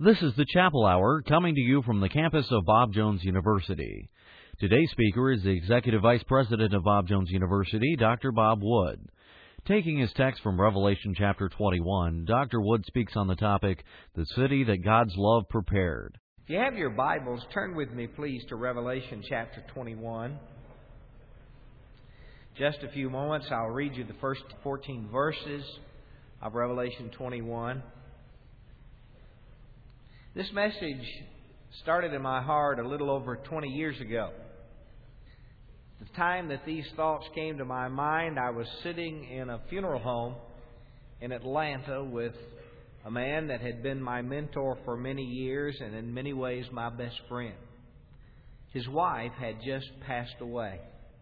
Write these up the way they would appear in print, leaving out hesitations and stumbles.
This is the Chapel Hour coming to you from the campus of Bob Jones University. Today's speaker is the Executive Vice President of Bob Jones University, Dr. Bob Wood. Taking his text from Revelation chapter 21, Dr. Wood speaks on the topic, The City That God's Love Prepared. If you have your Bibles, turn with me, please, to Revelation chapter 21. Just a few moments, I'll read you the first 14 verses of Revelation 21. This message started in my heart a little over 20 years ago. The time that these thoughts came to my mind, I was sitting in a funeral home in Atlanta with a man that had been my mentor for many years and in many ways my best friend. His wife had just passed away.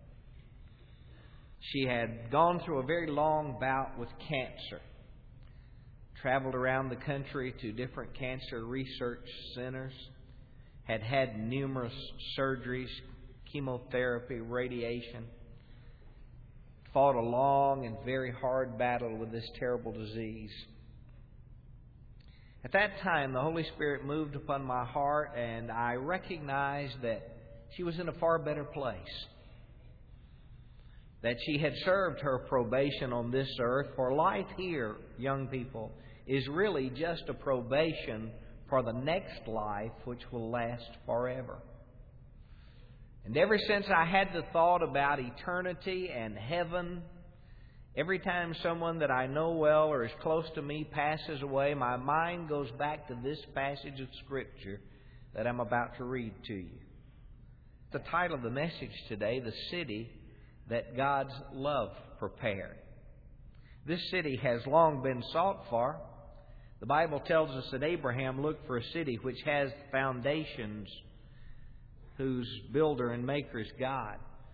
She had gone through a very long bout with cancer. Traveled around the country to different cancer research centers, had had numerous surgeries, chemotherapy, radiation, fought a long and very hard battle with this terrible disease. At that time, the Holy Spirit moved upon my heart, and I recognized that she was in a far better place. That she had served her probation on this earth. For life here, young people, is really just a probation for the next life, which will last forever. And ever since I had the thought about eternity and heaven, every time someone that I know well or is close to me passes away, my mind goes back to this passage of Scripture that I'm about to read to you. The title of the message today, The City That God's Love Prepared. This city has long been sought for. The Bible tells us that Abraham looked for a city which has foundations, whose builder and maker is God.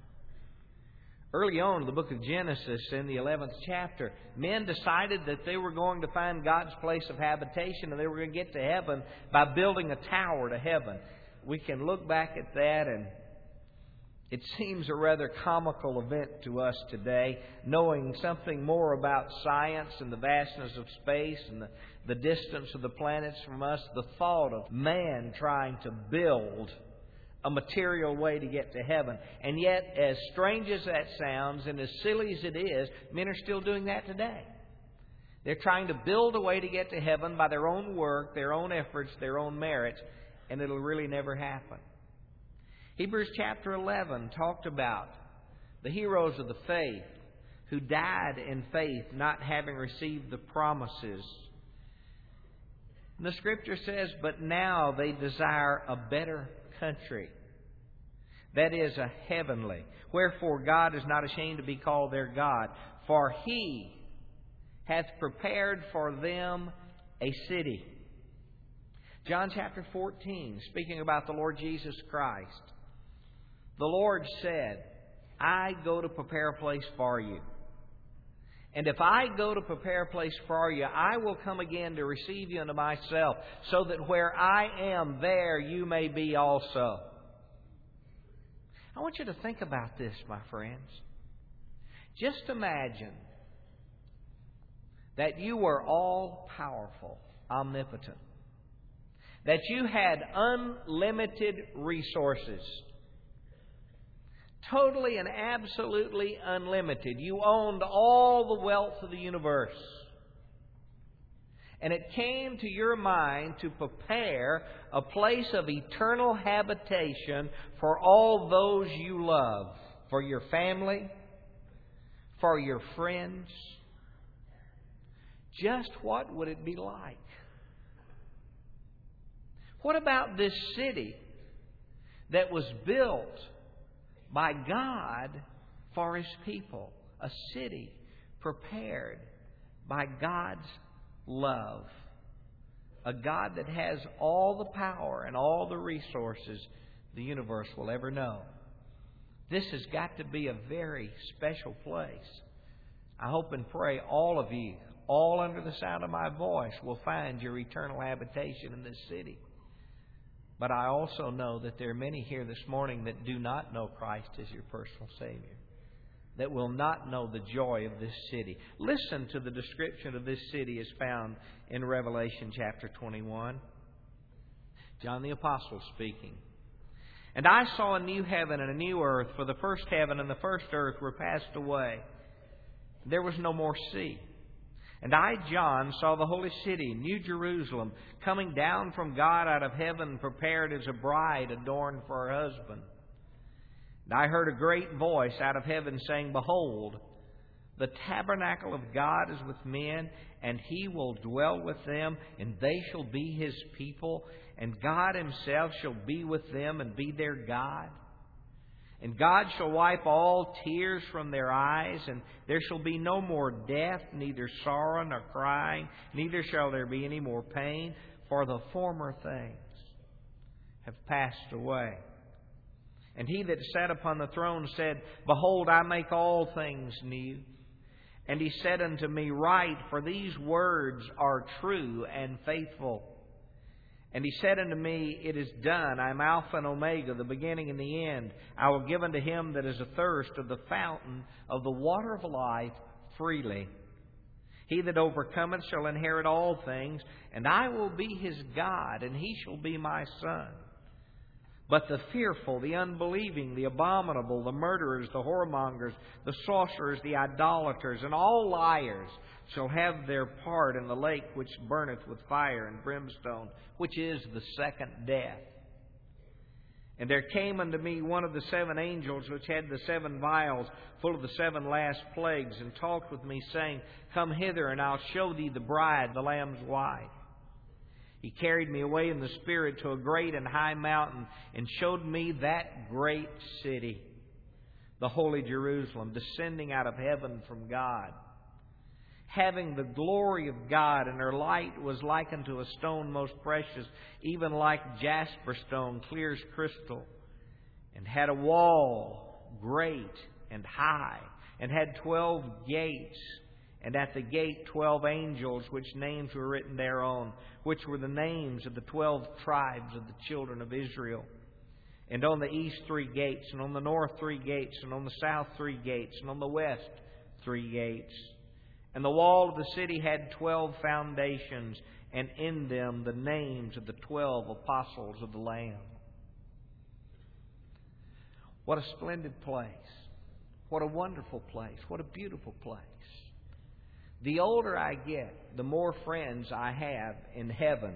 Early on in the book of Genesis, in the 11th chapter, men decided that they were going to find God's place of habitation and they were going to get to heaven by building a tower to heaven. We can look back at that, and it seems a rather comical event to us today, knowing something more about science and the vastness of space and the distance of the planets from us. The thought of man trying to build a material way to get to heaven. And yet, as strange as that sounds and as silly as it is, men are still doing that today. They're trying to build a way to get to heaven by their own work, their own efforts, their own merits, and it'll really never happen. Hebrews chapter 11 talked about the heroes of the faith who died in faith, not having received the promises. And the Scripture says, but now they desire a better country, that is, a heavenly. Wherefore God is not ashamed to be called their God, for He hath prepared for them a city. John chapter 14, speaking about the Lord Jesus Christ. The Lord said, I go to prepare a place for you. And if I go to prepare a place for you, I will come again to receive you unto myself, so that where I am, there you may be also. I want you to think about this, my friends. Just imagine that you were all-powerful, omnipotent. That you had unlimited resources. Totally and absolutely unlimited. You owned all the wealth of the universe. And it came to your mind to prepare a place of eternal habitation for all those you love. For your family, for your friends. Just what would it be like? What about this city that was built by God for His people? A city prepared by God's love. A God that has all the power and all the resources the universe will ever know. This has got to be a very special place. I hope and pray all of you, all under the sound of my voice, will find your eternal habitation in this city. But I also know that there are many here this morning that do not know Christ as your personal Savior, that will not know the joy of this city. Listen to the description of this city as found in Revelation chapter 21. John the Apostle speaking. And I saw a new heaven and a new earth, for the first heaven and the first earth were passed away. There was no more sea. And I, John, saw the holy city, New Jerusalem, coming down from God out of heaven, prepared as a bride adorned for her husband. And I heard a great voice out of heaven saying, Behold, the tabernacle of God is with men, and He will dwell with them, and they shall be His people, and God Himself shall be with them and be their God. And God shall wipe all tears from their eyes, and there shall be no more death, neither sorrow nor crying, neither shall there be any more pain, for the former things have passed away. And He that sat upon the throne said, Behold, I make all things new. And He said unto me, Write, for these words are true and faithful. And He said unto me, It is done. I am Alpha and Omega, the beginning and the end. I will give unto him that is athirst of the fountain of the water of life freely. He that overcometh shall inherit all things, and I will be his God, and he shall be my son. But the fearful, the unbelieving, the abominable, the murderers, the whoremongers, the sorcerers, the idolaters, and all liars shall have their part in the lake which burneth with fire and brimstone, which is the second death. And there came unto me one of the seven angels which had the seven vials full of the seven last plagues, and talked with me, saying, Come hither, and I'll show thee the bride, the Lamb's wife. He carried me away in the Spirit to a great and high mountain, and showed me that great city, the holy Jerusalem, descending out of heaven from God, having the glory of God, and her light was like unto a stone most precious, even like jasper stone, clear as crystal, and had a wall great and high, and had 12 gates, and at the gate 12 angels, which names were written thereon, which were the names of the 12 tribes of the children of Israel. And on the east 3 gates, and on the north 3 gates, and on the south 3 gates, and on the west 3 gates. And the wall of the city had 12 foundations, and in them the names of the 12 apostles of the Lamb. What a splendid place. What a wonderful place. What a beautiful place. The older I get, the more friends I have in heaven.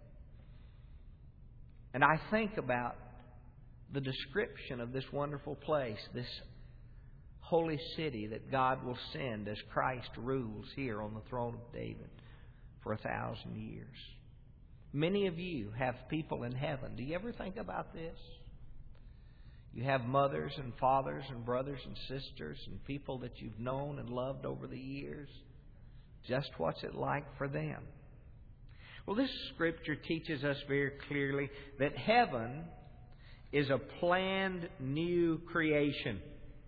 And I think about the description of this wonderful place, this holy city that God will send as Christ rules here on the throne of David for 1,000 years. Many of you have people in heaven. Do you ever think about this? You have mothers and fathers and brothers and sisters and people that you've known and loved over the years. Just what's it like for them? Well, this Scripture teaches us very clearly that heaven is a planned new creation.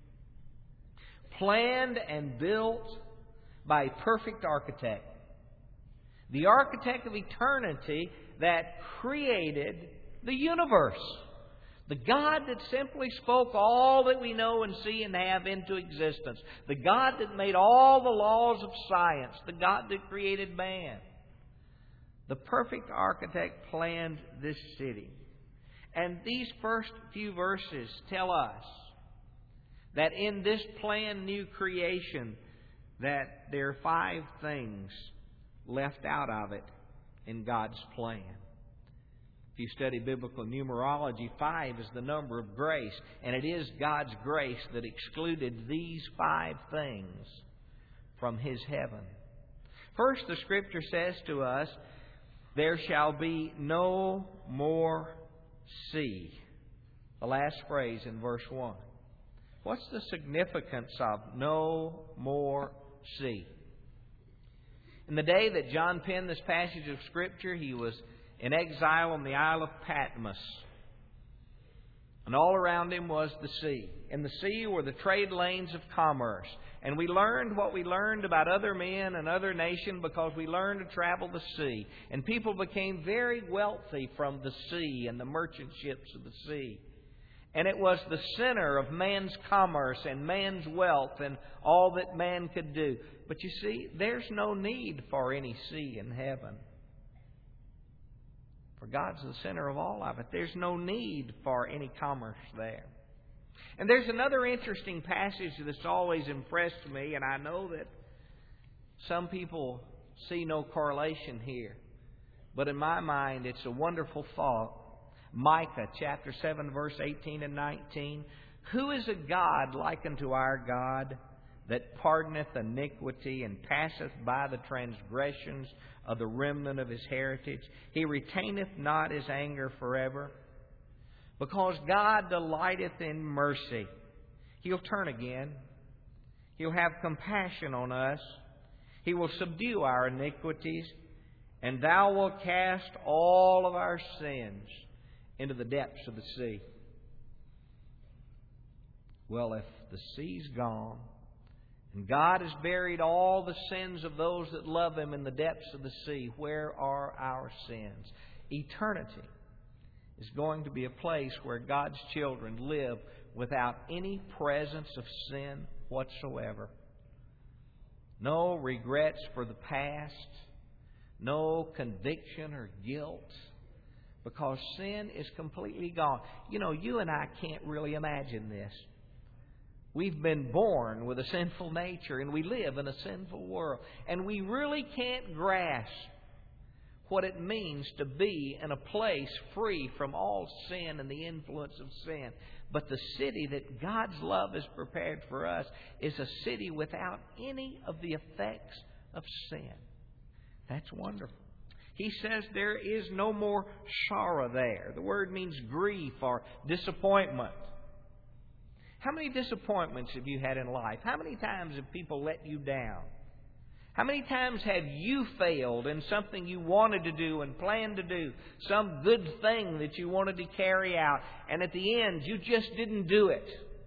Planned and built by a perfect architect. The architect of eternity that created the universe. The God that simply spoke all that we know and see and have into existence. The God that made all the laws of science. The God that created man. The perfect architect planned this city. And these first few verses tell us that in this planned new creation, that there are 5 things left out of it in God's plan. If you study biblical numerology, 5 is the number of grace. And it is God's grace that excluded these 5 things from His heaven. First, the Scripture says to us, there shall be no more sea. The last phrase in verse 1. What's the significance of no more sea? In the day that John penned this passage of Scripture, he was in exile on the Isle of Patmos. And all around him was the sea. In the sea were the trade lanes of commerce. And we learned what we learned about other men and other nations because we learned to travel the sea. And people became very wealthy from the sea and the merchant ships of the sea. And it was the center of man's commerce and man's wealth and all that man could do. But you see, there's no need for any sea in heaven. For God's the center of all of it. There's no need for any commerce there. And there's another interesting passage that's always impressed me, and I know that some people see no correlation here. But in my mind, it's a wonderful thought. Micah chapter 7, verse 18 and 19. Who is a God like unto our God, that pardoneth iniquity and passeth by the transgressions of the remnant of his heritage? He retaineth not his anger forever. Because God delighteth in mercy, He'll turn again. He'll have compassion on us. He will subdue our iniquities. And Thou wilt cast all of our sins into the depths of the sea. Well, if the sea's gone, and God has buried all the sins of those that love Him in the depths of the sea, where are our sins? Eternity is going to be a place where God's children live without any presence of sin whatsoever. No regrets for the past. No conviction or guilt. Because sin is completely gone. You know, you and I can't really imagine this. We've been born with a sinful nature and we live in a sinful world. And we really can't grasp what it means to be in a place free from all sin and the influence of sin. But the city that God's love has prepared for us is a city without any of the effects of sin. That's wonderful. He says there is no more sorrow there. The word means grief or disappointment. How many disappointments have you had in life? How many times have people let you down? How many times have you failed in something you wanted to do and planned to do? Some good thing that you wanted to carry out, and at the end you just didn't do it.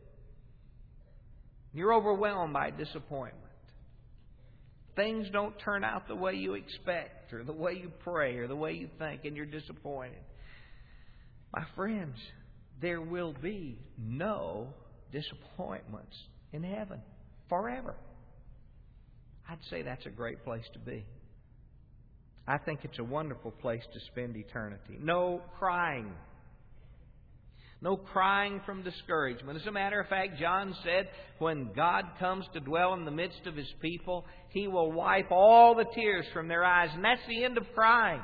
You're overwhelmed by disappointment. Things don't turn out the way you expect, or the way you pray, or the way you think, and you're disappointed. My friends, there will be no disappointments in heaven forever. I'd say that's a great place to be. I think it's a wonderful place to spend eternity. No crying. No crying from discouragement. As a matter of fact, John said, when God comes to dwell in the midst of His people, He will wipe all the tears from their eyes. And that's the end of crying.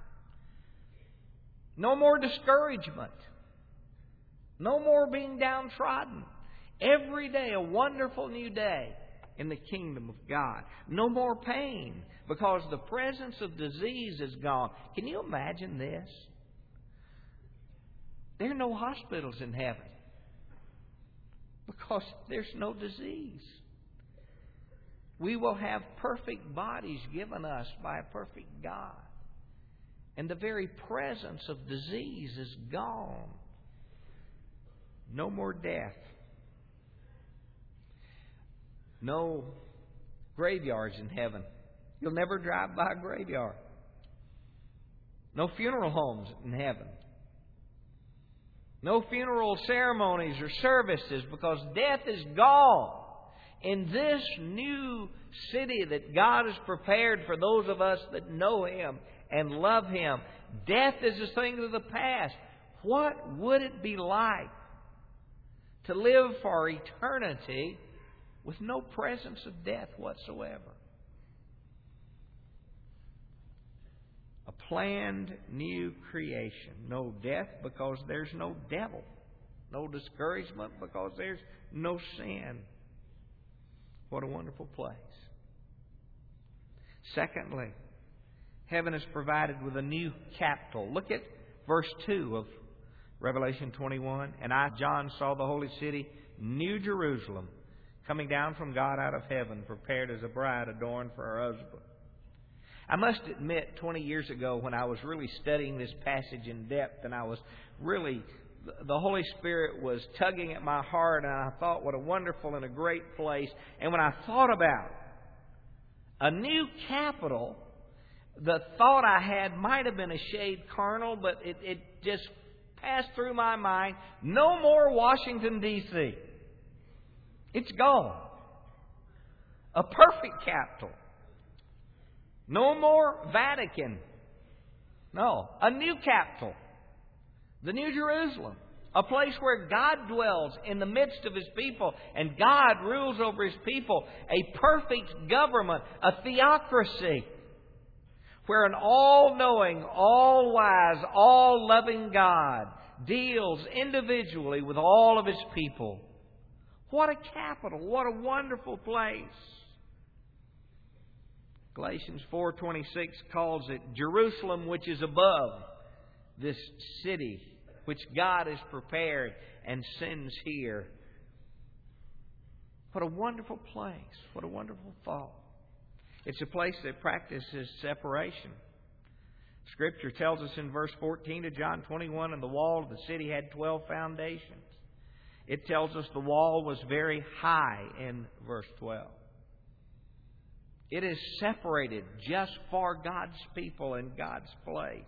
No more discouragement. No more being downtrodden. Every day a wonderful new day in the kingdom of God. No more pain because the presence of disease is gone. Can you imagine this? There are no hospitals in heaven because there's no disease. We will have perfect bodies given us by a perfect God. And the very presence of disease is gone. No more death. No graveyards in heaven. You'll never drive by a graveyard. No funeral homes in heaven. No funeral ceremonies or services because death is gone. In this new city that God has prepared for those of us that know Him and love Him, death is a thing of the past. What would it be like to live for eternity with no presence of death whatsoever? A planned new creation. No death because there's no devil. No discouragement because there's no sin. What a wonderful place. Secondly, heaven is provided with a new capital. Look at verse 2 of Revelation 21. And I, John, saw the holy city, New Jerusalem, coming down from God out of heaven, prepared as a bride adorned for her husband. I must admit, 20 years ago when I was really studying this passage in depth and I was really, the Holy Spirit was tugging at my heart and I thought what a wonderful and a great place. And when I thought about a new capital, the thought I had might have been a shade carnal, but it just passed through my mind. No more Washington, D.C. It's gone. A perfect capital. No more Vatican. No, a new capital. The New Jerusalem. A place where God dwells in the midst of His people and God rules over His people. A perfect government, a theocracy, where an all-knowing, all-wise, all-loving God deals individually with all of His people. What a capital! What a wonderful place! Galatians 4:26 calls it Jerusalem, which is above, this city which God has prepared and sends here. What a wonderful place. What a wonderful thought. It's a place that practices separation. Scripture tells us in verse 14 of John 21, and the wall of the city had 12 foundations. It tells us the wall was very high in verse 12. It is separated just for God's people and God's place.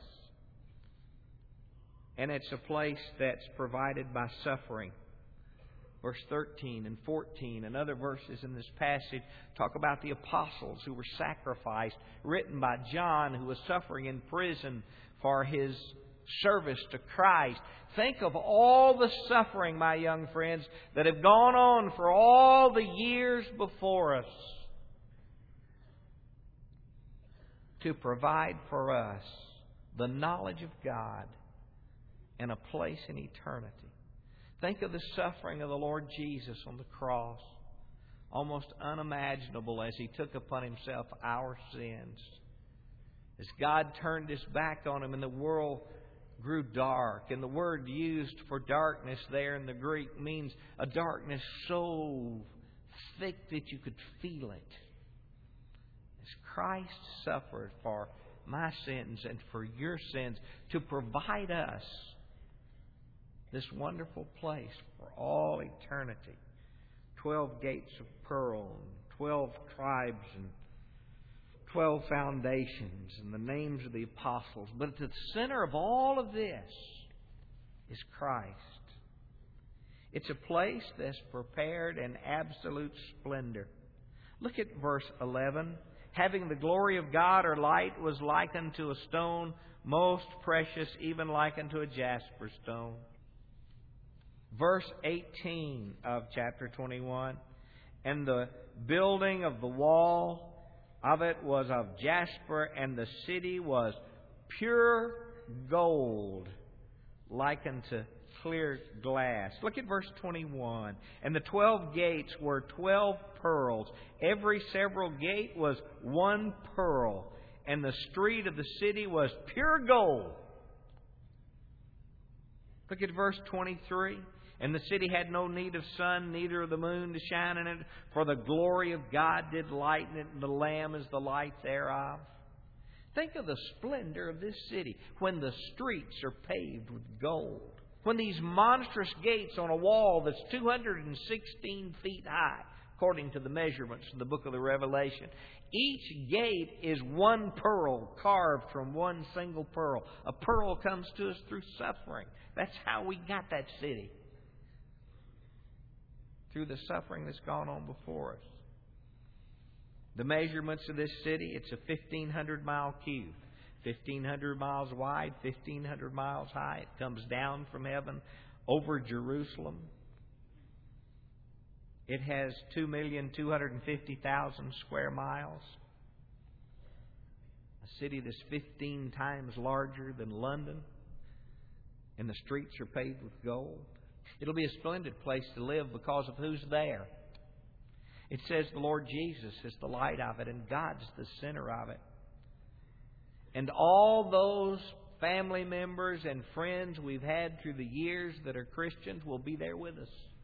And it's a place that's provided by suffering. Verse 13 and 14 and other verses in this passage talk about the apostles who were sacrificed, written by John, who was suffering in prison for his service to Christ. Think of all the suffering, my young friends, that have gone on for all the years before us to provide for us the knowledge of God and a place in eternity. Think of the suffering of the Lord Jesus on the cross. Almost unimaginable as He took upon Himself our sins. As God turned His back on Him and the world grew dark. And the word used for darkness there in the Greek means a darkness so thick that you could feel it. As Christ suffered for my sins and for your sins to provide us this wonderful place for all eternity. 12 gates of pearl, 12 tribes, and 12 foundations, and the names of the apostles. But at the center of all of this is Christ. It's a place that's prepared in absolute splendor. Look at verse 11. Having the glory of God or light was likened to a stone most precious, even likened to a jasper stone. Verse 18 of chapter 21. And the building of the wall of it was of jasper, and the city was pure gold, likened to clear glass. Look at verse 21. And the 12 gates were 12 pearls. Every several gate was one pearl. And the street of the city was pure gold. Look at verse 23. And the city had no need of sun, neither of the moon to shine in it, for the glory of God did lighten it, and the Lamb is the light thereof. Think of the splendor of this city when the streets are paved with gold. When these monstrous gates on a wall that's 216 feet high, according to the measurements in the book of the Revelation. Each gate is one pearl carved from one single pearl. A pearl comes to us through suffering. That's how we got that city. Through the suffering that's gone on before us. The measurements of this city, it's a 1,500-mile cube. 1,500 miles wide, 1,500 miles high. It comes down from heaven over Jerusalem. It has 2,250,000 square miles. A city that's 15 times larger than London. And the streets are paved with gold. It'll be a splendid place to live because of who's there. It says the Lord Jesus is the light of it and God's the center of it. And all those family members and friends we've had through the years that are Christians will be there with us.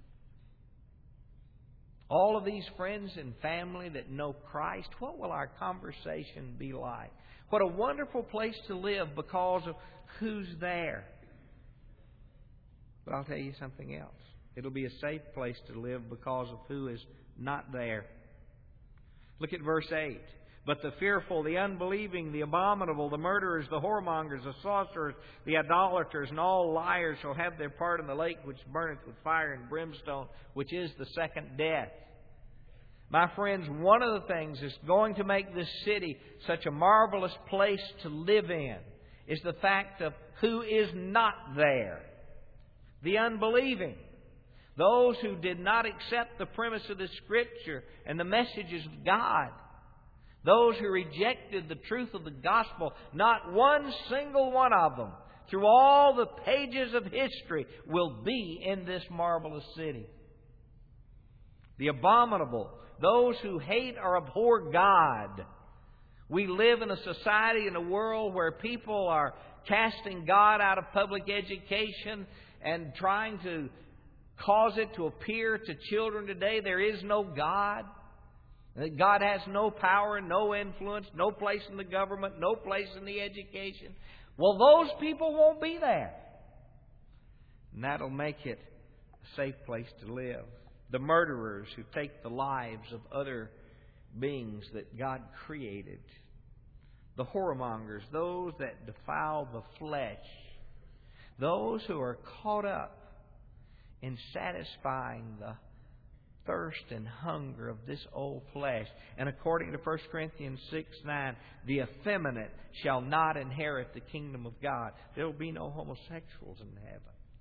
All of these friends and family that know Christ, what will our conversation be like? What a wonderful place to live because of who's there. But I'll tell you something else. It'll be a safe place to live because of who is not there. Look at verse 8. But the fearful, the unbelieving, the abominable, the murderers, the whoremongers, the sorcerers, the idolaters, and all liars shall have their part in the lake which burneth with fire and brimstone, which is the second death. My friends, one of the things that's going to make this city such a marvelous place to live in is the fact of who is not there. The unbelieving. Those who did not accept the premise of the Scripture and the messages of God. Those who rejected the truth of the gospel. Not one single one of them, through all the pages of history, will be in this marvelous city. The abominable. Those who hate or abhor God. We live in a society, in a world where people are casting God out of public education and trying to cause it to appear to children today there is no God. That God has no power, no influence, no place in the government, no place in the education. Well, those people won't be there. And that'll make it a safe place to live. The murderers who take the lives of other beings that God created. The whoremongers, those that defile the flesh. Those who are caught up in satisfying the thirst and hunger of this old flesh. And according to 1 Corinthians 6:9, the effeminate shall not inherit the kingdom of God. There will be no homosexuals in heaven.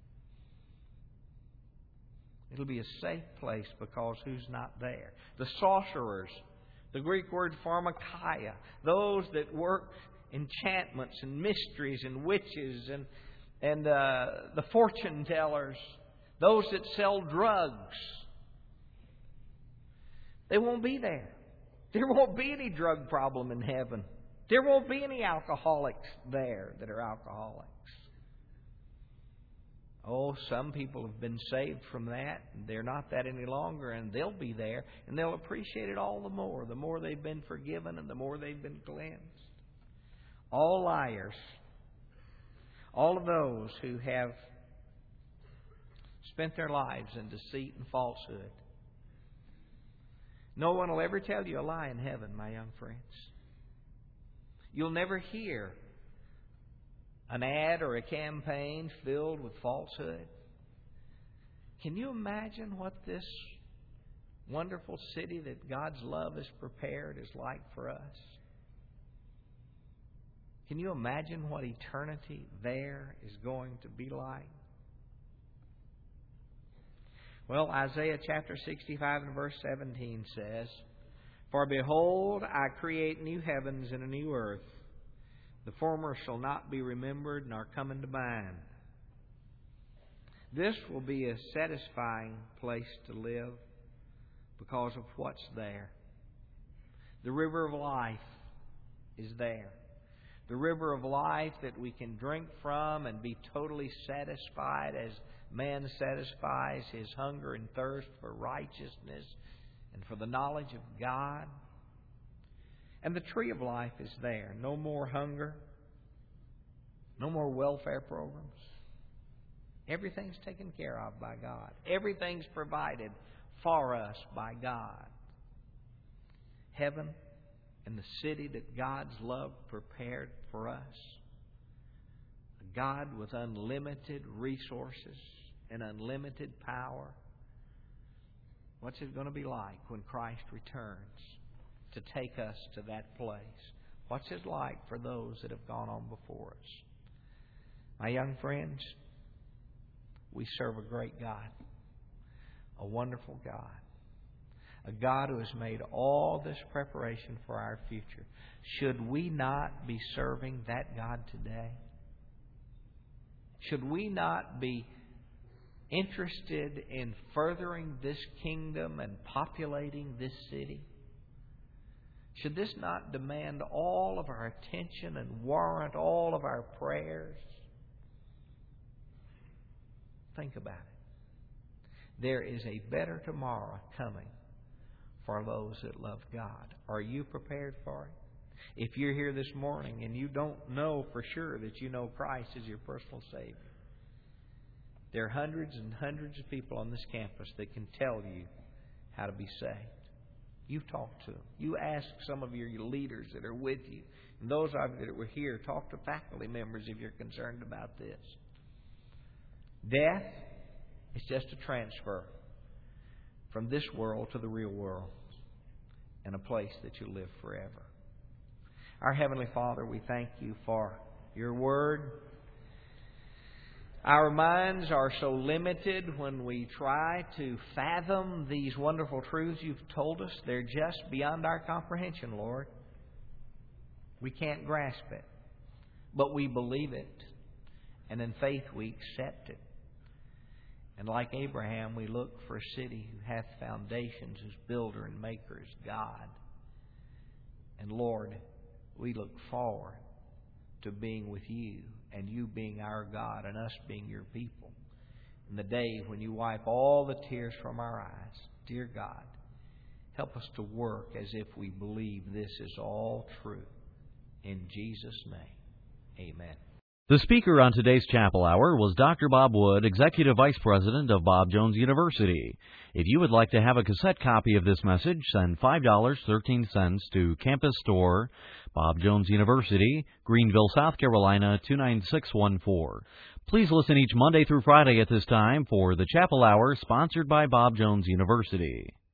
It'll be a safe place because who's not there? The sorcerers, the Greek word pharmakia, those that work enchantments and mysteries and witches and the fortune tellers, those that sell drugs. They won't be there. There won't be any drug problem in heaven. There won't be any alcoholics there that are alcoholics. Oh, some people have been saved from that. They're not that any longer, and they'll be there, and they'll appreciate it all the more they've been forgiven and the more they've been cleansed. All liars. All of those who have spent their lives in deceit and falsehood. No one will ever tell you a lie in heaven, my young friends. You'll never hear an ad or a campaign filled with falsehood. Can you imagine what this wonderful city that God's love has prepared is like for us? Can you imagine what eternity there is going to be like? Well, Isaiah chapter 65 and verse 17 says, "For behold, I create new heavens and a new earth. The former shall not be remembered, nor come into mind." This will be a satisfying place to live because of what's there. The river of life is there. The river of life that we can drink from and be totally satisfied as man satisfies his hunger and thirst for righteousness and for the knowledge of God. And the tree of life is there. No more hunger. No more welfare programs. Everything's taken care of by God. Everything's provided for us by God. Heaven and the city that God's love prepared for us. A God with unlimited resources and unlimited power. What's it going to be like when Christ returns to take us to that place? What's it like for those that have gone on before us? My young friends, we serve a great God, a wonderful God, a God who has made all this preparation for our future. Should we not be serving that God today? Should we not be interested in furthering this kingdom and populating this city? Should this not demand all of our attention and warrant all of our prayers? Think about it. There is a better tomorrow coming for those that love God. Are you prepared for it? If you're here this morning and you don't know for sure that you know Christ as your personal Savior, there are hundreds and hundreds of people on this campus that can tell you how to be saved. You talk to them. You ask some of your leaders that are with you. And those of you that were here, talk to faculty members if you're concerned about this. Death is just a transfer from this world to the real world and a place that you live forever. Our Heavenly Father, we thank you for your Word. Our minds are so limited when we try to fathom these wonderful truths you've told us. They're just beyond our comprehension, Lord. We can't grasp it, but we believe it, and in faith we accept it. And like Abraham, we look for a city who hath foundations, whose builder and maker is God. And Lord, we look forward to being with you, and you being our God, and us being your people. In the day when you wipe all the tears from our eyes, dear God, help us to work as if we believe this is all true. In Jesus' name, amen. The speaker on today's Chapel Hour was Dr. Bob Wood, Executive Vice President of Bob Jones University. If you would like to have a cassette copy of this message, send $5.13 to Campus Store, Bob Jones University, Greenville, South Carolina, 29614. Please listen each Monday through Friday at this time for the Chapel Hour, sponsored by Bob Jones University.